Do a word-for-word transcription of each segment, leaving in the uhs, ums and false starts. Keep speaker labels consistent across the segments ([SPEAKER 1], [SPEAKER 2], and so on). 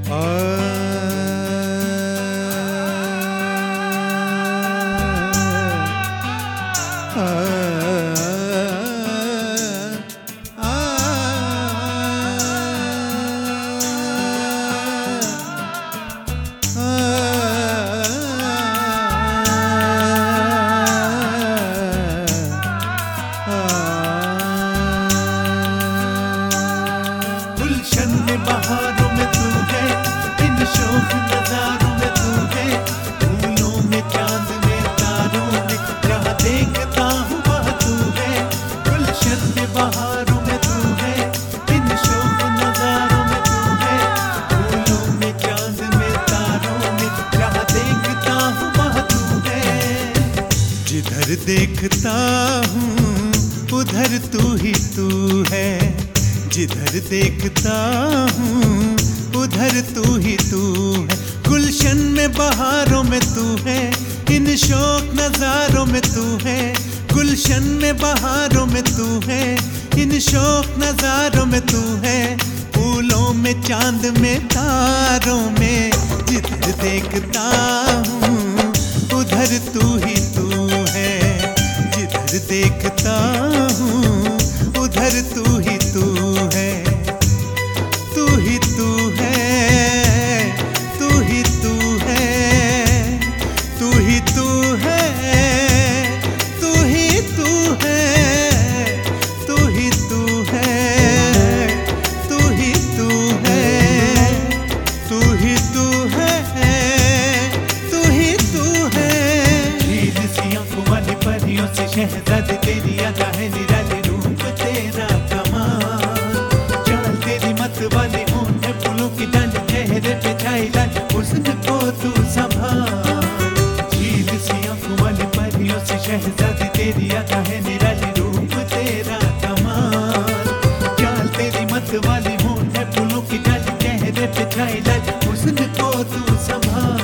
[SPEAKER 1] गुलशन में बहारों में तू है, इन शोख नजारों में तू है, फूलों में चांद में तारों में जहाँ देखता हूँ वह तू है। गुलशन में बहारों में तू है, इन शोख नजारों में तू है, फूलों में चांद में तारों में जहाँ देखता हूँ वह तू है। जिधर देखता हूँ उधर तू ही तू है, जिधर देखता हूँ उधर तू ही तू है। गुलशन में बहारों में तू है, इन शौक नजारों में तू है। गुलशन में बहारों में तू है, इन शौक नजारों में तू है, फूलों में चांद में तारों में जिधर देखता हूँ उधर तू ही तू है, जिधर देखता हूँ उधर तू ही तू है। तू ही तू है, तू ही तू है, तू ही तू है, तू ही तू है, तू ही तू है, तू ही तू है, तू ही तू है, तू ही तू है। झील सी आंखों वाली परियों से शहजादी तेरी अदा है निराली रूप तेरा कमाल, चाल तेरी मत वाली होंठ फूलों की डाली चेहरे पे छाई लाल हुस्न को तू संभाल। झील सी आंखों वाली परियों से शहजादी तेरी अदा है निराली रूप तेरा कमाल, चाल तेरी मत वाली होंठ फूलों की डाली चेहरे पे छाई लाल हुस्न को तू संभाल।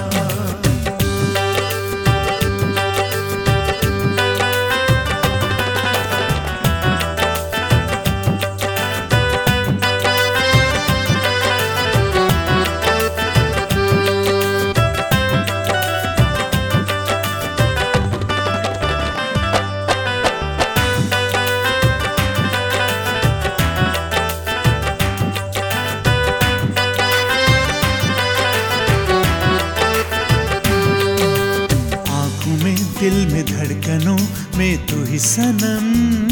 [SPEAKER 1] दिल में धड़कनों में तू ही सनम,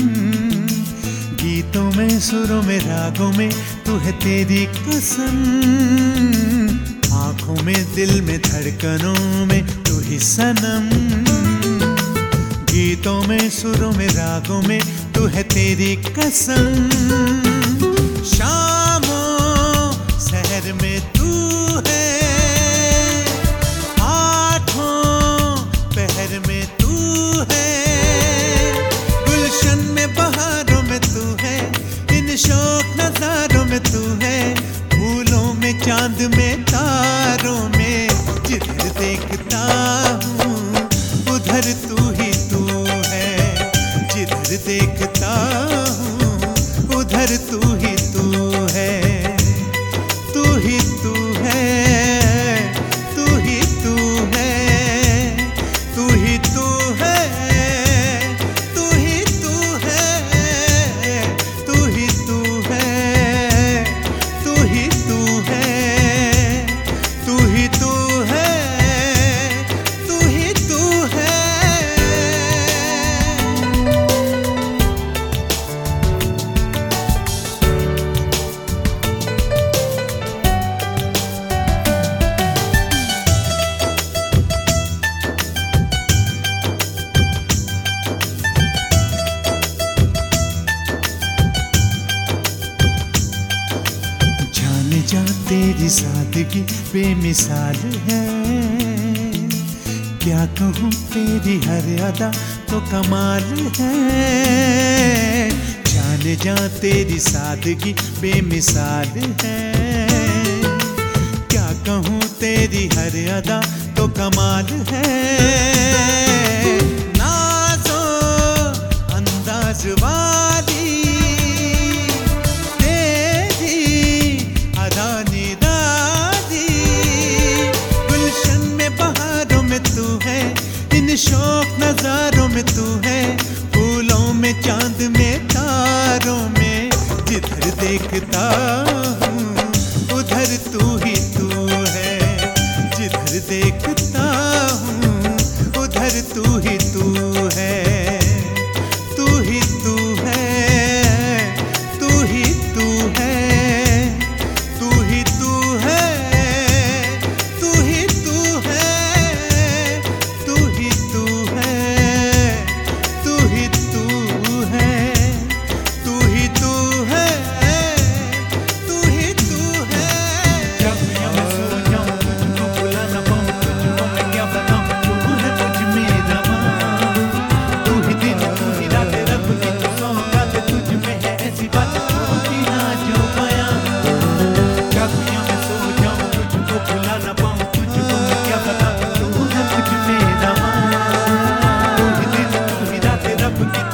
[SPEAKER 1] गीतों में सुरों में रागों में तू है तेरी कसम। आँखों में दिल में धड़कनों में तू ही सनम, गीतों में सुरों में रागों में तू है तेरी कसम। शामों शहर में तू है, पहर में तू है। गुलशन में बहारों में तू है, इन शौक नजारों में तू है, फूलों में चांद में तारों में जिधर देखता हूँ उधर तू ही तू है, जिधर देखता हूँ उधर तू ही तू है। तू ही तू है, तू ही तू है, तू ही तू है, तू ही तू है, तू ही तू है, तू ही तू है, तू ही तू है, तू ही तू है। जा तेरी सादगी बेमिसाल है, क्या कहूँ तेरी हर अदा तो कमाल है। जाने जा तेरी सादगी बेमिसाल है, क्या कहूँ तेरी हर अदा तो कमाल है। नाज़ो अंदाज वाली अदा निराली, देखता हूँ उधर तू ही तू है, जिधर देखता हूँ उधर तू ही तू है। तू ही तू है, तू ही तू है, तू ही तू है, तू ही तू है, तू ही तू है, तू ही तू है, तू ही तू है, तू ही तू है। जब मैं सो जाऊं तुझको भुला ना पाऊं, तुझको मैं क्या बताऊं, तू है मुझ में रवां। तू ही दिन तू ही रात रब की तो सौगात, तुझ में है ऐसी बात होती ना जो बयां। जब मैं सो जाऊं तुझको भुला ना पाऊं, तुझको मैं क्या बताऊं, तू है मुझ में रवां। तू ही दिन तू ही रात रब की